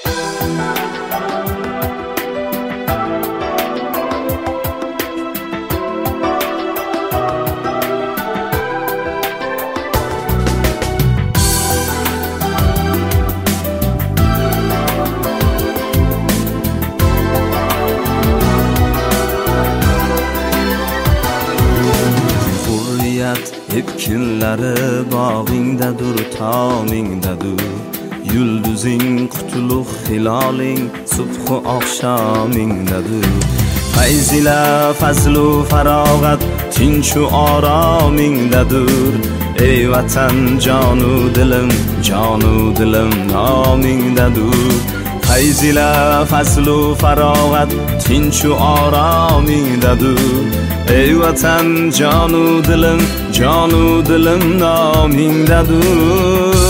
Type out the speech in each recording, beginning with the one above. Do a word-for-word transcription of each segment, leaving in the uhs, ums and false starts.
Epkinlari bog'ingdadur, tomingdadur. Yulduzing qutlug' hiloling subhu oqshomingdadur. Fayzila fazlu farog'at tinchu oromingdadur. Ey vatan jonu dilim, jonu dilim nomingdadur. Fayzila fazlu farog'at tinchu oromingdadur. Ey vatan jonu dilim, jonu dilim nomingdadur.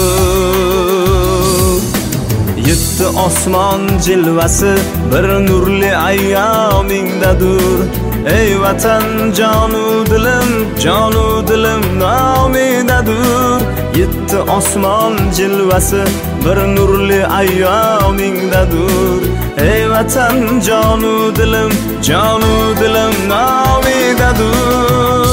Yetti osmon jilvasi bir nurli ayyomingdadur. Ey vatan jonu dilim, jonu dilim nomingdadur. Yetti osmon jilvasi bir nurli ayyomingdadur. Ey vatan jonu dilim, jonu dilim nomingdadur.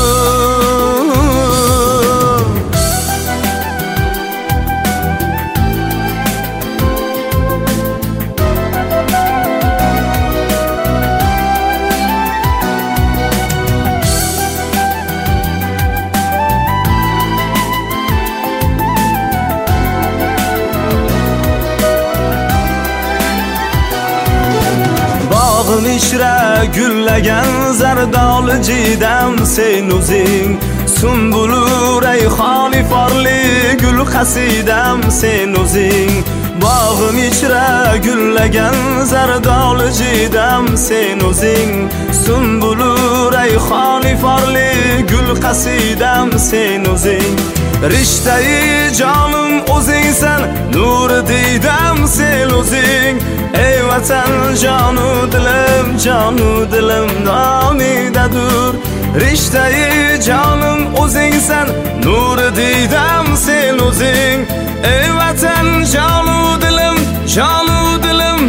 Ishra gullagan zardol jidam sen o'zing. Sumbulu rayhoni forli gul qasidam sen o'zing. Bog'im ichra gullagan zardol jidam sen o'zing. Sumbulu rayhoni forli gul qasidam sen o'zing. Rishtai jonim o'zingsan, nur diydam sen o'zing. Ey vatan jonu dilim, jonu dilim nomingdadur. Rishtai jonim o'zingsan, nur diydam sen o'zing. Ey vatan jonu dilim, jonu dilim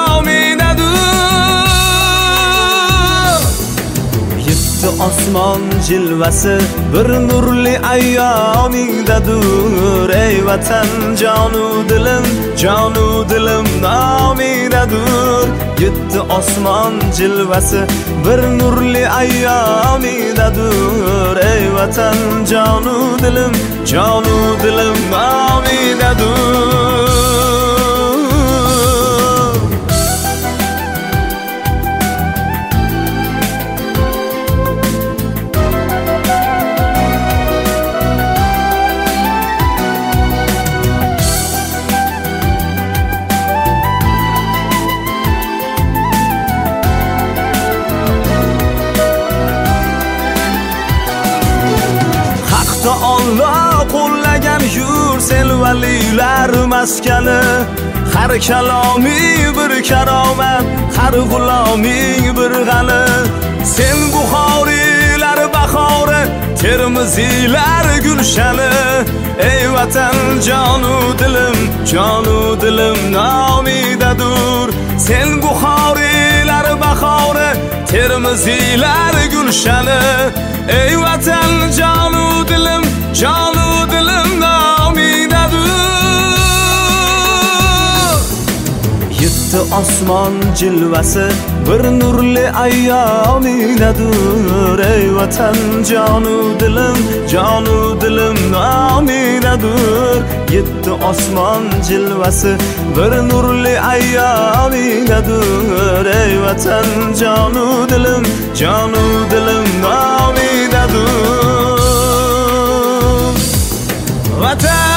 nomingdadur. Yetti osmon jilvasi bir nurli ayyomingdadur. Ey vatan jonu dilim, jonu dilim nomingdadur. Yetti osmon jilvasi bir nurli ayyomingdadur. Ey vatan jonu dilim, jonu dilim nomingdadur. Allah qo'llagan yur sen valilar maskani. Har kalomi bir karomat, har g'uloming bir g'ani. Sen buxoriylar bahori, termiziylar gulshani. Ey vatan jonu dilim, jonu dilim nomingdadur. Sen buxoriylar bahori, termiziylar gulshani. Ey vatan jonu dilim, jonu dilim nomingdadur. Yetti osmon jilvasi bir nurli ayyomingdadur. Ey vatan jonu dilim, jonu dilim nomingdadur. Yetti osmon jilvasi bir nurli ayyomingdadur. Ey vatan jonu dilim, jonu dilim nomingdadur. Vatan